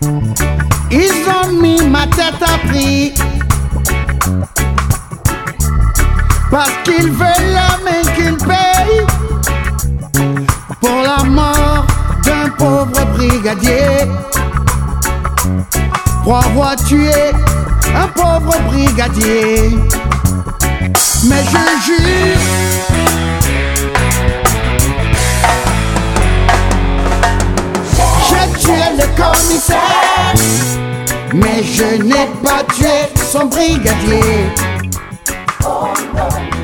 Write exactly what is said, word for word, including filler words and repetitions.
Ils ont mis ma tête à prix parce qu'ils veulent la main qu'ils payent pour la mort d'un pauvre brigadier. Pour avoir tué un pauvre brigadier. Mais je jure, j'ai tué le commissaire, mais je n'ai pas tué son brigadier. Oh non.